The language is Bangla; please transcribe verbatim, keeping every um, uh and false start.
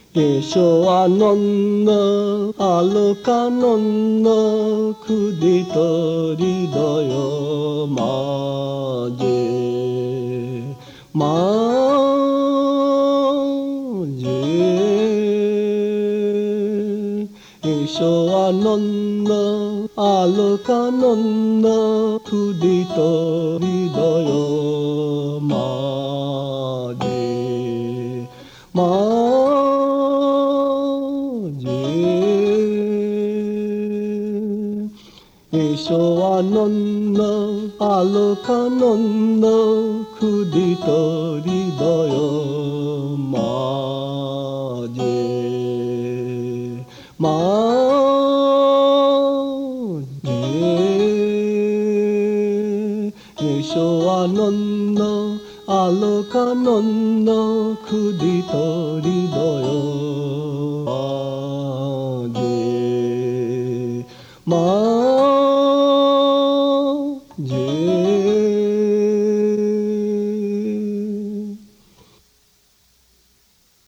এসো আনন্দ আলোকানন্দ ক্ষুদিত হৃদয় মাঝে মাঝে এসো আনন্দ আলোকানন্দ ক্ষুদিত হৃদয় মাঝে মাঝে এসো আনন্দ আলোকানন্দ ক্ষুদিত হৃদয় মাঝে মাঝে এসো আনন্দ আলোকানন্দ ক্ষুদিত হৃদয় মাঝে মা